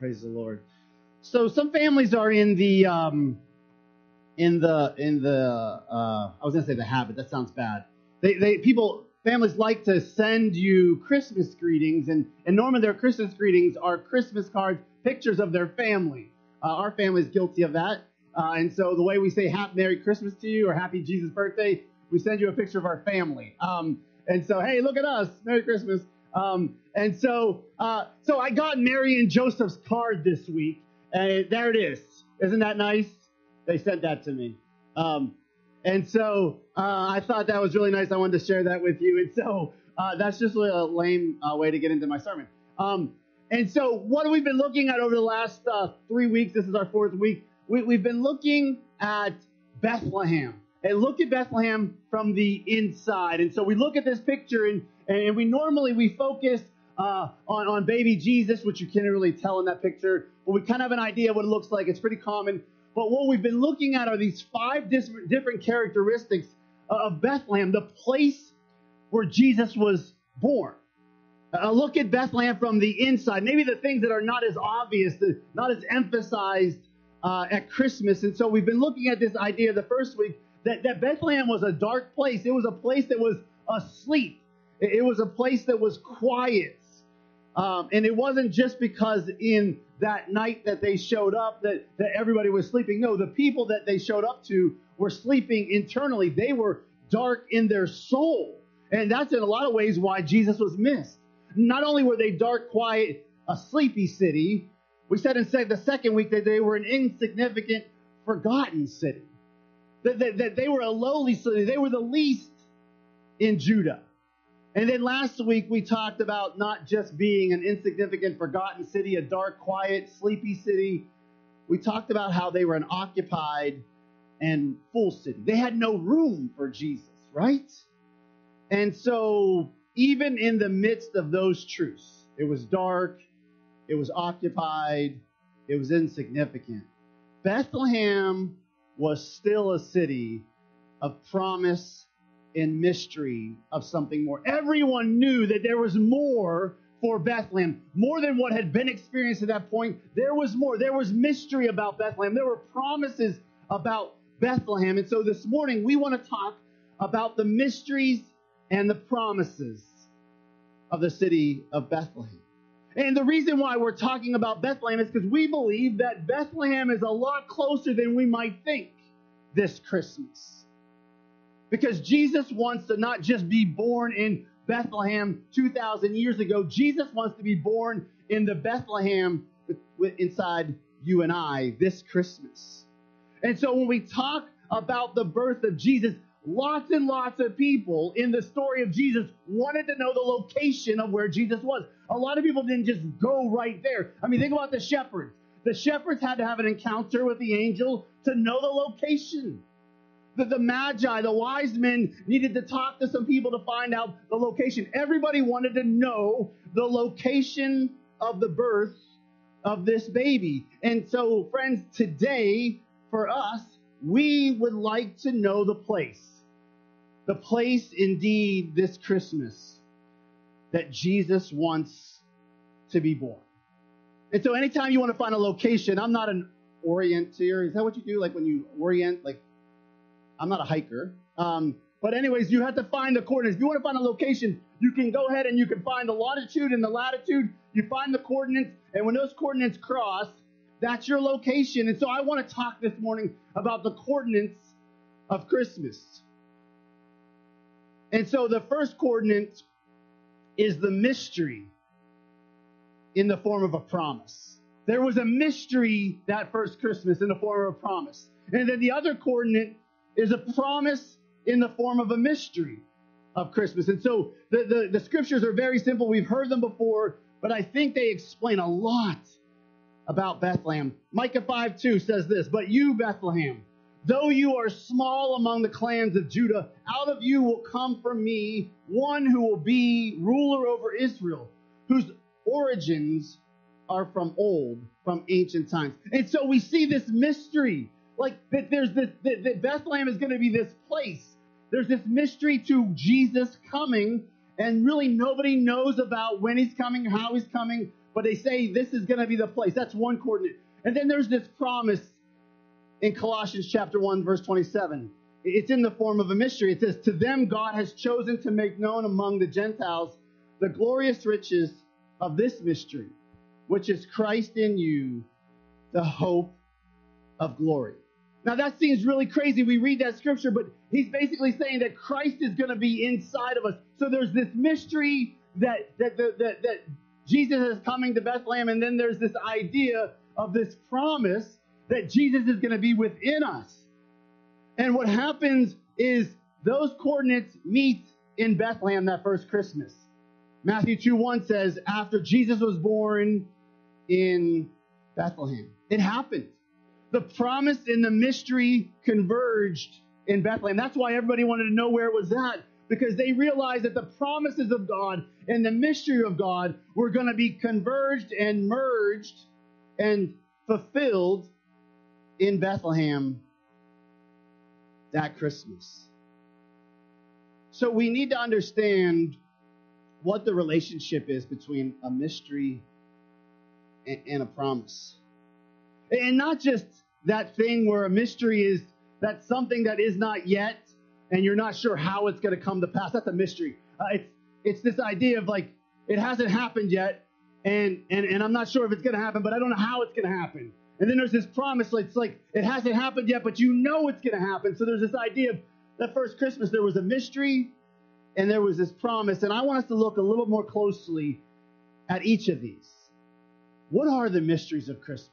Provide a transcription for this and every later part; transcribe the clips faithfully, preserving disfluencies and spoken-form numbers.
Praise the Lord. So some families are in the um, in the in the uh, I was gonna say the habit. That sounds bad. They they people families like to send you Christmas greetings, and and normally their Christmas greetings are Christmas cards, pictures of their family. Uh, our family is guilty of that, uh, and so the way we say Happy Merry Christmas to you or Happy Jesus Birthday, we send you a picture of our family. Um, and so hey, look at us, Merry Christmas. Um, and so, uh, so I got Mary and Joseph's card this week, and there it is. Isn't that nice? They sent that to me. Um, and so, uh, I thought that was really nice. I wanted to share that with you. And so, uh, that's just a lame uh, way to get into my sermon. Um, and so what have we been looking at over the last, uh, three weeks? This is our fourth week. We, we've been looking at Bethlehem. And look at Bethlehem from the inside. And so we look at this picture, and, and we normally we focus uh, on, on baby Jesus, which you can't really tell in that picture. But we kind of have an idea of what it looks like. It's pretty common. But what we've been looking at are these five different, different characteristics of Bethlehem, the place where Jesus was born. Uh, look at Bethlehem from the inside. Maybe the things that are not as obvious, not as emphasized uh, at Christmas. And so we've been looking at this idea the first week, That, that Bethlehem was a dark place. It was a place that was asleep. It, it was a place that was quiet. Um, and it wasn't just because in that night that they showed up that, that everybody was sleeping. No, the people that they showed up to were sleeping internally. They were dark in their soul. And that's in a lot of ways why Jesus was missed. Not only were they dark, quiet, a sleepy city, we said in the second week that they were an insignificant, forgotten city. That, that, that they were a lowly city. They were the least in Judah. And then last week we talked about not just being an insignificant, forgotten city, a dark, quiet, sleepy city. We talked about how they were an occupied and full city. They had no room for Jesus, right? And so even in the midst of those truths, it was dark, it was occupied, it was insignificant. Bethlehem was still a city of promise and mystery of something more. Everyone knew that there was more for Bethlehem, more than what had been experienced at that point. There was more. There was mystery about Bethlehem. There were promises about Bethlehem. And so this morning we want to talk about the mysteries and the promises of the city of Bethlehem. And the reason why we're talking about Bethlehem is because we believe that Bethlehem is a lot closer than we might think this Christmas. Because Jesus wants to not just be born in Bethlehem two thousand years ago. Jesus wants to be born in the Bethlehem inside you and I this Christmas. And so when we talk about the birth of Jesus, lots and lots of people in the story of Jesus wanted to know the location of where Jesus was. A lot of people didn't just go right there. I mean, think about the shepherds. The shepherds had to have an encounter with the angel to know the location. The, the magi, the wise men, needed to talk to some people to find out the location. Everybody wanted to know the location of the birth of this baby. And so, friends, today, for us, we would like to know the place. The place, indeed, this Christmas that Jesus wants to be born. And so anytime you want to find a location, I'm not an orienteer. Is that what you do? Like when you orient, like, I'm not a hiker. Um, but anyways, you have to find the coordinates. If you want to find a location, you can go ahead and you can find the longitude and the latitude. You find the coordinates. And when those coordinates cross, that's your location. And so I want to talk this morning about the coordinates of Christmas. And so the first coordinate is the mystery in the form of a promise. There was a mystery that first Christmas in the form of a promise. And then the other coordinate is a promise in the form of a mystery of Christmas. And so the, the, the scriptures are very simple. We've heard them before, but I think they explain a lot about Bethlehem. Micah five two says this, "But you, Bethlehem, though you are small among the clans of Judah, out of you will come from me one who will be ruler over Israel, whose origins are from old, from ancient times." And so we see this mystery, like that there's this, that, that Bethlehem is going to be this place. There's this mystery to Jesus coming, and really nobody knows about when he's coming, how he's coming, but they say this is going to be the place. That's one coordinate. And then there's this promise in Colossians chapter one, verse twenty-seven. It's in the form of a mystery. It says, to them God has chosen to make known among the Gentiles the glorious riches of this mystery, which is Christ in you, the hope of glory. Now that seems really crazy. We read that scripture, but he's basically saying that Christ is going to be inside of us. So there's this mystery that that, that, that that Jesus is coming to Bethlehem, and then there's this idea of this promise that Jesus is going to be within us. And what happens is those coordinates meet in Bethlehem that first Christmas. Matthew two one says, after Jesus was born in Bethlehem. It happened. The promise and the mystery converged in Bethlehem. That's why everybody wanted to know where it was at, because they realized that the promises of God and the mystery of God were going to be converged and merged and fulfilled in Bethlehem that Christmas. So we need to understand what the relationship is between a mystery and, and a promise. And not just that thing where a mystery is that something that is not yet and you're not sure how it's going to come to pass. That's a mystery. Uh, it's it's this idea of like, it hasn't happened yet, and, and, and I'm not sure if it's going to happen, but I don't know how it's going to happen. And then there's this promise, it's like, it hasn't happened yet, but you know it's going to happen. So there's this idea of that first Christmas, there was a mystery and there was this promise. And I want us to look a little more closely at each of these. What are the mysteries of Christmas?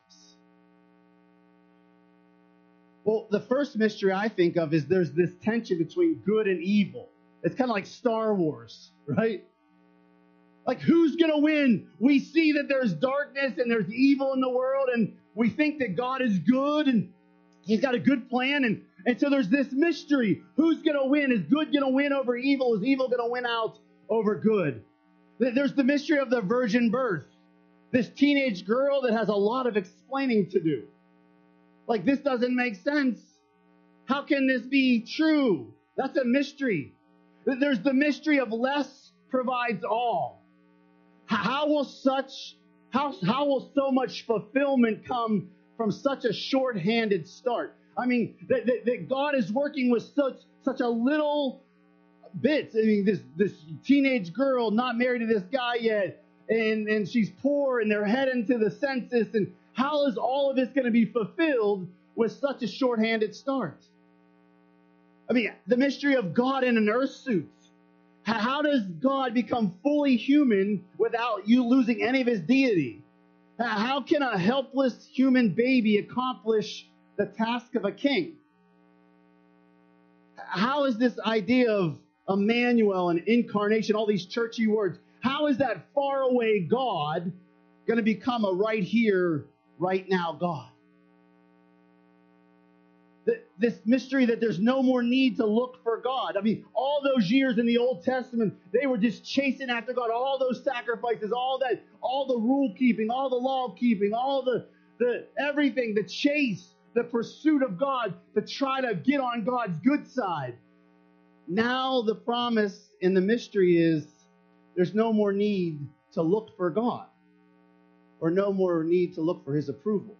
Well, the first mystery I think of is there's this tension between good and evil. It's kind of like Star Wars, right? Like, who's going to win? We see that there's darkness and there's evil in the world, and we think that God is good and he's got a good plan. And, and so there's this mystery. Who's going to win? Is good going to win over evil? Is evil going to win out over good? There's the mystery of the virgin birth. This teenage girl that has a lot of explaining to do. Like, this doesn't make sense. How can this be true? That's a mystery. There's the mystery of less provides all. How will such, how, how will so much fulfillment come from such a short-handed start? I mean, that, that, that God is working with such, such a little bits. I mean, this, this teenage girl not married to this guy yet, and, and she's poor, and they're heading to the census, and how is all of this going to be fulfilled with such a short-handed start? I mean, the mystery of God in an earth suit. How does God become fully human without you losing any of his deity? How can a helpless human baby accomplish the task of a king? How is this idea of Emmanuel and incarnation, all these churchy words, how is that faraway God going to become a right here, right now God? This mystery that there's no more need to look for God. I mean, all those years in the Old Testament, they were just chasing after God. All those sacrifices, all that, all the rule keeping, all the law keeping, all the, the everything, the chase, the pursuit of God to try to get on God's good side. Now the promise in the mystery is there's no more need to look for God, or no more need to look for his approval.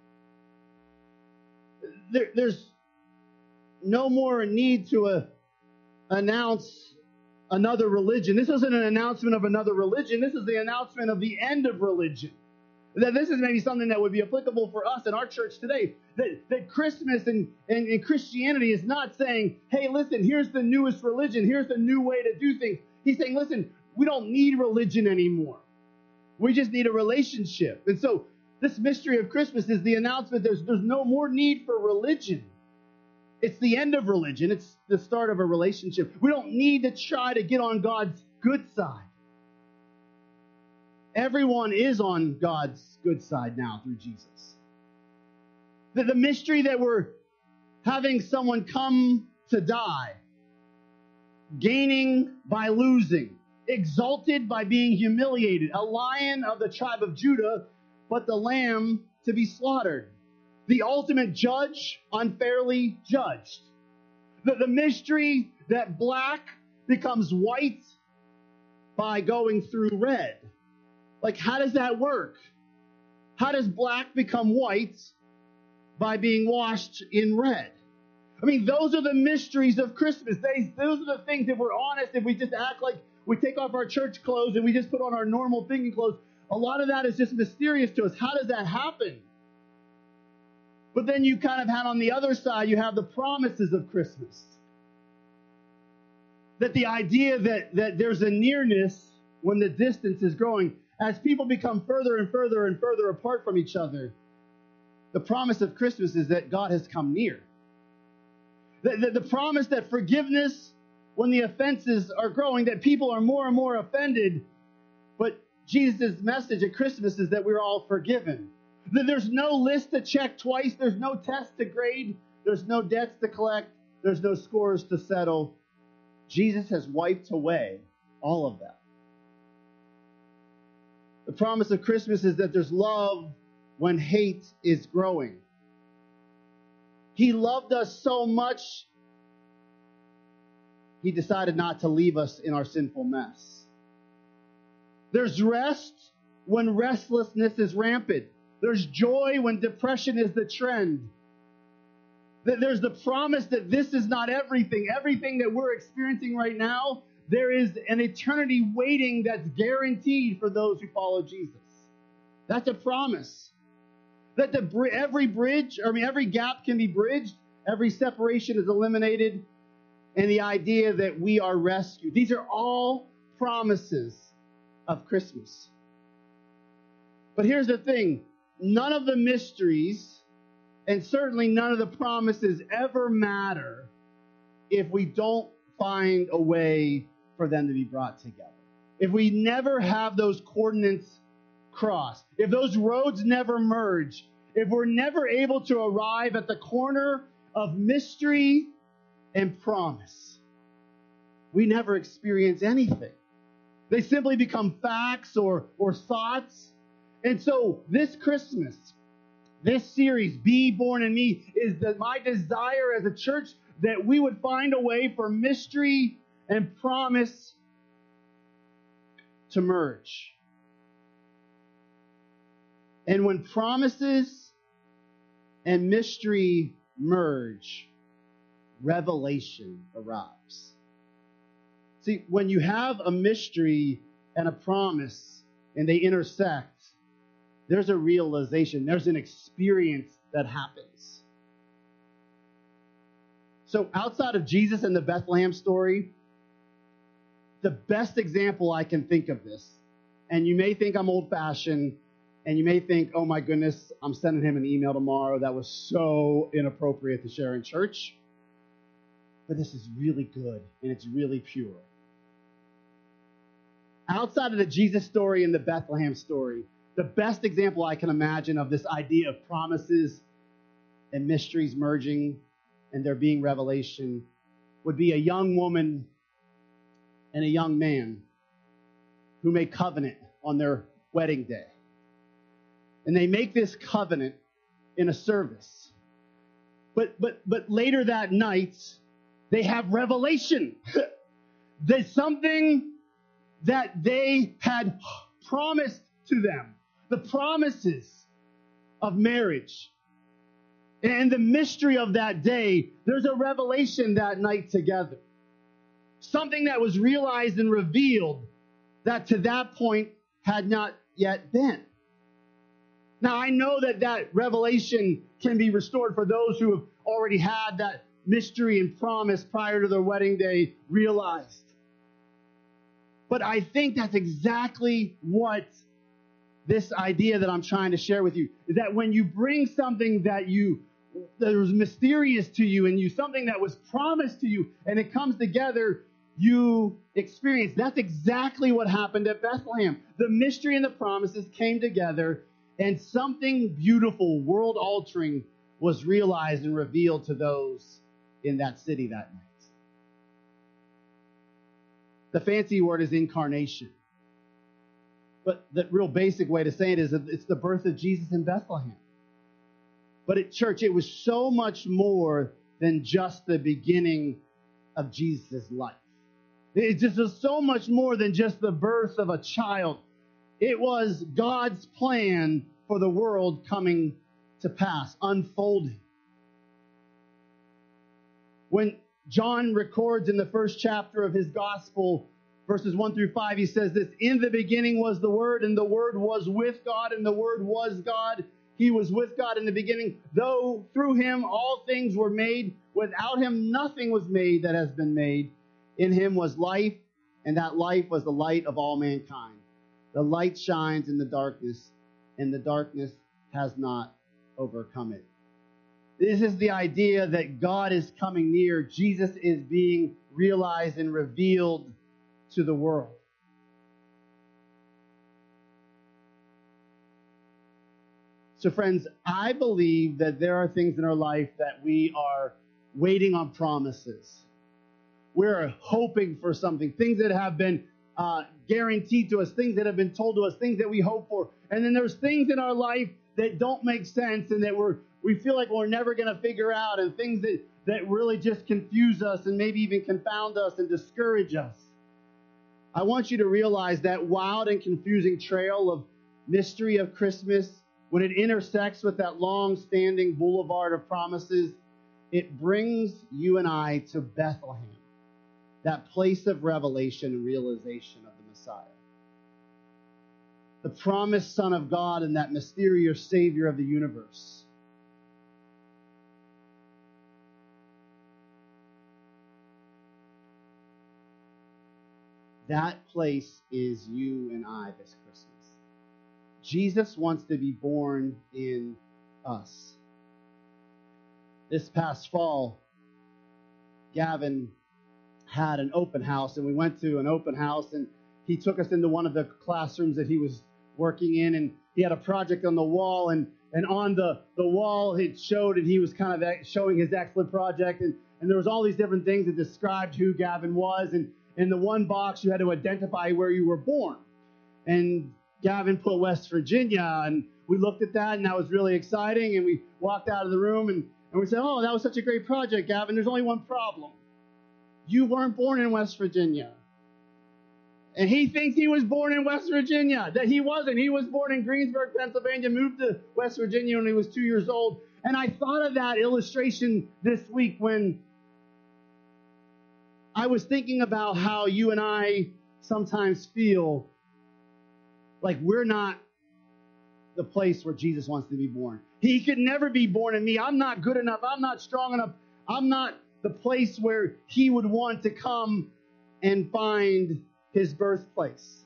There, there's no more need to uh, announce another religion. This isn't an announcement of another religion. This is the announcement of the end of religion. That this is maybe something that would be applicable for us in our church today. That, that Christmas and, and, and Christianity is not saying, hey, listen, here's the newest religion. Here's the new way to do things. He's saying, listen, we don't need religion anymore. We just need a relationship. And so this mystery of Christmas is the announcement there's, there's no more need for religion. It's the end of religion. It's the start of a relationship. We don't need to try to get on God's good side. Everyone is on God's good side now through Jesus. The, the mystery that we're having someone come to die, gaining by losing, exalted by being humiliated, a lion of the tribe of Judah, but the lamb to be slaughtered. The ultimate judge unfairly judged. The, the mystery that black becomes white by going through red. Like, how does that work? How does black become white? By being washed in red. I mean, those are the mysteries of Christmas. They, those are the things, if we're honest, if we just act like we take off our church clothes and we just put on our normal thinking clothes, a lot of that is just mysterious to us. How does that happen? But then you kind of have on the other side, you have the promises of Christmas. That the idea that, that there's a nearness when the distance is growing. As people become further and further and further apart from each other, the promise of Christmas is that God has come near. The, the, the promise that forgiveness, when the offenses are growing, that people are more and more offended. But Jesus' message at Christmas is that we're all forgiven. That there's no list to check twice. There's no test to grade. There's no debts to collect. There's no scores to settle. Jesus has wiped away all of that. The promise of Christmas is that there's love when hate is growing. He loved us so much, he decided not to leave us in our sinful mess. There's rest when restlessness is rampant. There's joy when depression is the trend. There's the promise that this is not everything. Everything that we're experiencing right now, there is an eternity waiting that's guaranteed for those who follow Jesus. That's a promise. That the every bridge, I mean, every gap can be bridged. Every separation is eliminated. And the idea that we are rescued. These are all promises of Christmas. But here's the thing. None of the mysteries, and certainly none of the promises ever matter if we don't find a way for them to be brought together. If we never have those coordinates crossed, if those roads never merge, if we're never able to arrive at the corner of mystery and promise, we never experience anything. They simply become facts or, or thoughts. And so this Christmas, this series, Be Born in Me, is that my desire as a church that we would find a way for mystery and promise to merge. And when promises and mystery merge, revelation arrives. See, when you have a mystery and a promise and they intersect, there's a realization, there's an experience that happens. So outside of Jesus and the Bethlehem story, the best example I can think of this, and you may think I'm old-fashioned, and you may think, oh my goodness, I'm sending him an email tomorrow. That was so inappropriate to share in church. But this is really good, and it's really pure. Outside of the Jesus story and the Bethlehem story, the best example I can imagine of this idea of promises and mysteries merging and there being revelation would be a young woman and a young man who make covenant on their wedding day. And they make this covenant in a service. But but but later that night, they have revelation. There's something that they had promised to them. The promises of marriage. And the mystery of that day, there's a revelation that night together. Something that was realized and revealed that to that point had not yet been. Now, I know that that revelation can be restored for those who have already had that mystery and promise prior to their wedding day realized. But I think that's exactly what this idea that I'm trying to share with you is that when you bring something that you that was mysterious to you and you something that was promised to you and it comes together, you experience. That's exactly what happened at Bethlehem. The mystery and the promises came together, and something beautiful, world-altering was realized and revealed to those in that city that night. The fancy word is incarnation. But the real basic way to say it is that it's the birth of Jesus in Bethlehem. But at church, it was so much more than just the beginning of Jesus' life. It just was so much more than just the birth of a child. It was God's plan for the world coming to pass, unfolding. When John records in the first chapter of his gospel, verses one through five, he says this: "In the beginning was the Word, and the Word was with God, and the Word was God. He was with God in the beginning. Though through him all things were made, without him nothing was made that has been made. In him was life, and that life was the light of all mankind. The light shines in the darkness, and the darkness has not overcome it." This is the idea that God is coming near. Jesus is being realized and revealed to the world. So friends, I believe that there are things in our life that we are waiting on promises. We're hoping for something, things that have been uh, guaranteed to us, things that have been told to us, things that we hope for. And then there's things in our life that don't make sense and that we're we feel like we're never going to figure out, and things that, that really just confuse us and maybe even confound us and discourage us. I want you to realize that wild and confusing trail of mystery of Christmas, when it intersects with that long-standing boulevard of promises, it brings you and I to Bethlehem, that place of revelation and realization of the Messiah. The promised Son of God and that mysterious Savior of the universe. That place is you and I this Christmas. Jesus wants to be born in us. This past fall, Gavin had an open house, and we went to an open house, and he took us into one of the classrooms that he was working in, and he had a project on the wall, and, and on the, the wall it showed, and he was kind of showing his excellent project, and, and there was all these different things that described who Gavin was, and in the one box you had to identify where you were born. And Gavin put West Virginia, and we looked at that, and that was really exciting, and we walked out of the room, and, and we said, "Oh, that was such a great project, Gavin. There's only one problem. You weren't born in West Virginia." And he thinks he was born in West Virginia. That he wasn't. He was born in Greensburg, Pennsylvania, moved to West Virginia when he was two years old. And I thought of that illustration this week when I was thinking about how you and I sometimes feel like we're not the place where Jesus wants to be born. He could never be born in me. I'm not good enough. I'm not strong enough. I'm not the place where he would want to come and find his birthplace.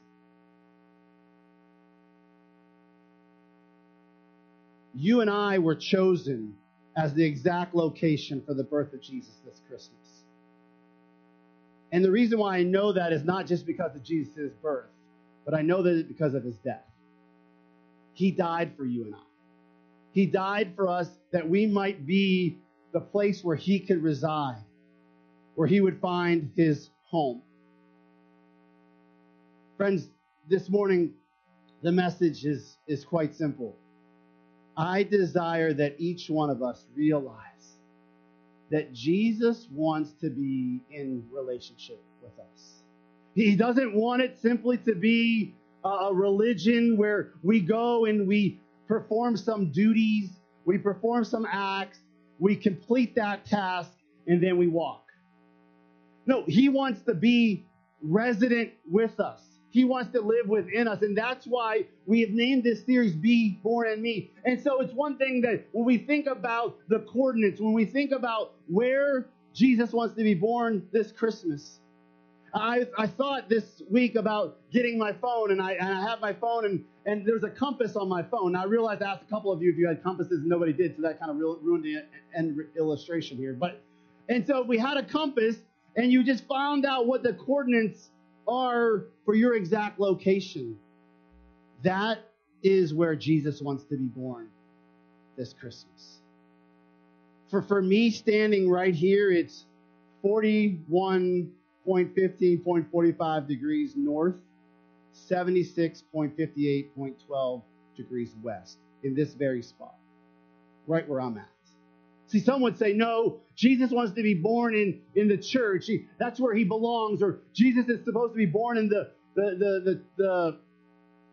You and I were chosen as the exact location for the birth of Jesus this Christmas. And the reason why I know that is not just because of Jesus' birth, but I know that it's because of his death. He died for you and I. He died for us that we might be the place where he could reside, where he would find his home. Friends, this morning, the message is, is quite simple. I desire that each one of us realize that Jesus wants to be in relationship with us. He doesn't want it simply to be a religion where we go and we perform some duties, we perform some acts, we complete that task, and then we walk. No, he wants to be resident with us. He wants to live within us. And that's why we have named this series, Be Born in Me. And so it's one thing that when we think about the coordinates, when we think about where Jesus wants to be born this Christmas, I, I thought this week about getting my phone, and I, and I have my phone, and, and there's a compass on my phone. Now, I realized I asked a couple of you if you had compasses, and nobody did, so that kind of ruined the end illustration here. But and so we had a compass, and you just found out what the coordinates are for your exact location. That is where Jesus wants to be born this Christmas. For, for me, standing right here, it's forty-one point one five point four five degrees north, seventy-six point five eight point one two degrees west, in this very spot, right where I'm at. See, some would say, no, Jesus wants to be born in, in the church. He, that's where he belongs. Or Jesus is supposed to be born in the the the the, the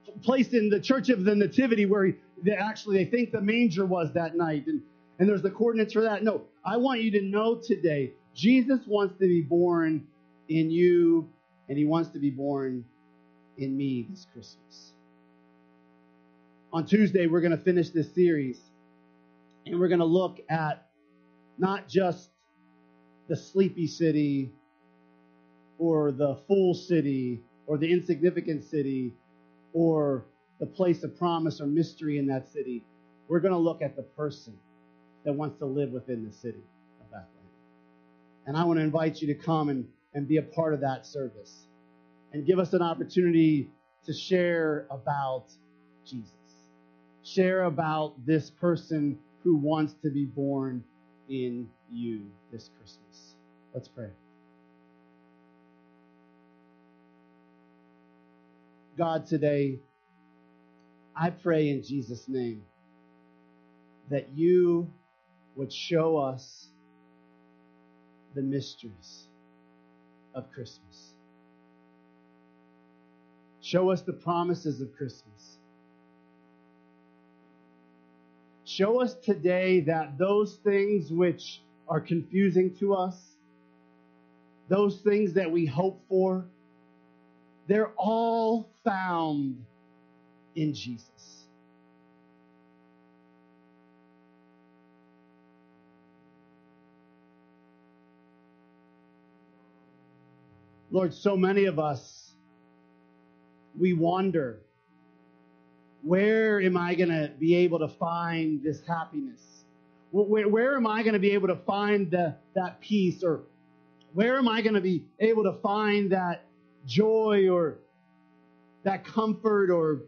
place in the Church of the Nativity where he, they actually they think the manger was that night, and, and there's the coordinates for that. No, I want you to know today, Jesus wants to be born in you, and he wants to be born in me this Christmas. On Tuesday, we're going to finish this series, and we're going to look at not just the sleepy city or the full city or the insignificant city or the place of promise or mystery in that city. We're going to look at the person that wants to live within the city of Bethlehem. And I want to invite you to come and, and be a part of that service and give us an opportunity to share about Jesus. Share about this person who wants to be born in you this Christmas. Let's pray. God, today, I pray in Jesus' name that you would show us the mysteries of Christmas. Show us the promises of Christmas. Show us today that those things which are confusing to us, those things that we hope for, they're all found in Jesus. Lord, so many of us, we wonder, where am I going to be able to find this happiness? Where, where am I going to be able to find the, that peace? Or where am I going to be able to find that joy or that comfort? Or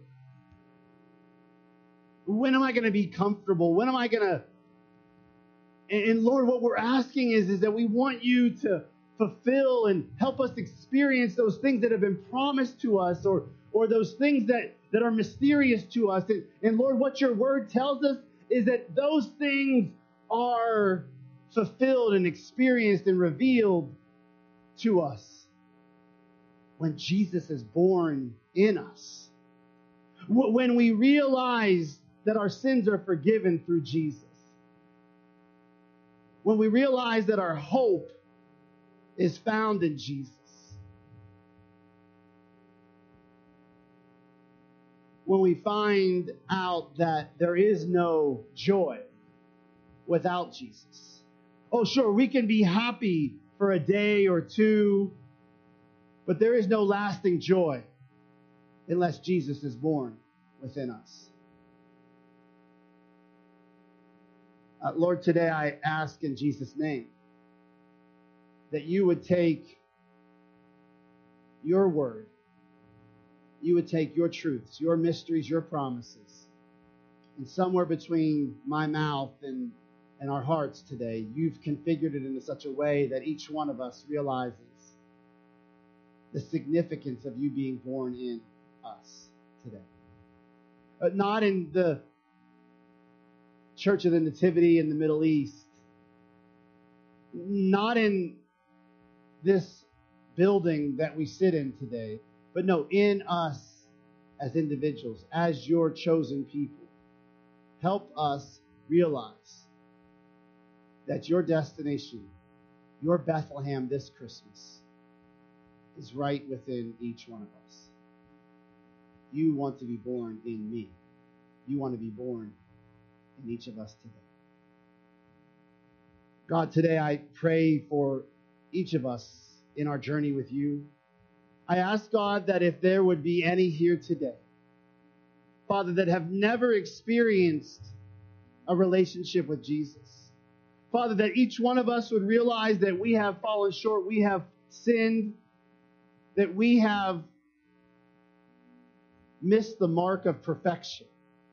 when am I going to be comfortable? When am I going to... And, and Lord, what we're asking is, is that we want you to fulfill and help us experience those things that have been promised to us, or or those things that, that are mysterious to us. And, and Lord, what your word tells us is that those things are fulfilled and experienced and revealed to us when Jesus is born in us. When we realize that our sins are forgiven through Jesus. When we realize that our hope is found in Jesus. When we find out that there is no joy without Jesus. Oh, sure, we can be happy for a day or two, but there is no lasting joy unless Jesus is born within us. Uh, Lord, today I ask in Jesus' name that you would take your word, you would take your truths, your mysteries, your promises, and somewhere between my mouth and, and our hearts today, you've configured it in such a way that each one of us realizes the significance of you being born in us today. But not in the Church of the Nativity in the Middle East, not in this building that we sit in today, but no, in us as individuals, as your chosen people. Help us realize that your destination, your Bethlehem this Christmas, is right within each one of us. You want to be born in me. You want to be born in each of us today. God, today I pray for each of us in our journey with you. I ask, God, that if there would be any here today, Father, that have never experienced a relationship with Jesus, Father, that each one of us would realize that we have fallen short, we have sinned, that we have missed the mark of perfection.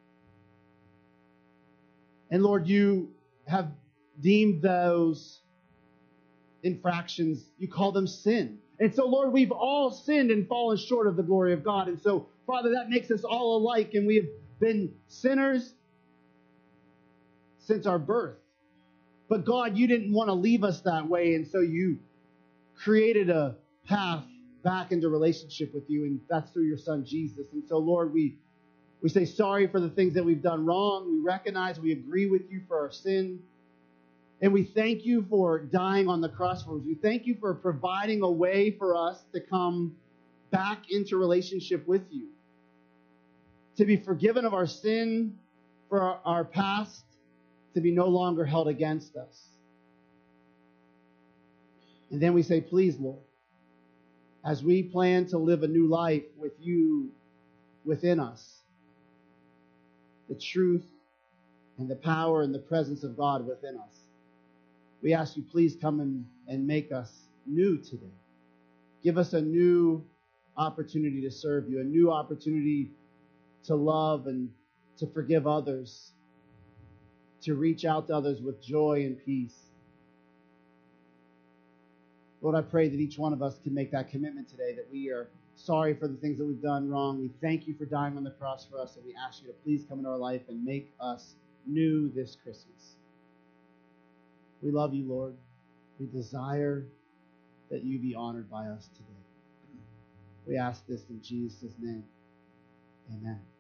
And Lord, you have deemed those infractions, you call them sin. And so, Lord, we've all sinned and fallen short of the glory of God. And so, Father, that makes us all alike, and we have been sinners since our birth. But God, you didn't want to leave us that way, and so you created a path back into relationship with you, and that's through your Son, Jesus. And so, Lord, we, we say sorry for the things that we've done wrong. We recognize, we agree with you for our sin. And we thank you for dying on the cross for us. We thank you for providing a way for us to come back into relationship with you, to be forgiven of our sin, for our, our past to be no longer held against us. And then we say, please, Lord, as we plan to live a new life with you within us, the truth and the power and the presence of God within us, we ask you, please come and, and make us new today. Give us a new opportunity to serve you, a new opportunity to love and to forgive others, to reach out to others with joy and peace. Lord, I pray that each one of us can make that commitment today, that we are sorry for the things that we've done wrong. We thank you for dying on the cross for us, and we ask you to please come into our life and make us new this Christmas. We love you, Lord. We desire that you be honored by us today. We ask this in Jesus' name. Amen.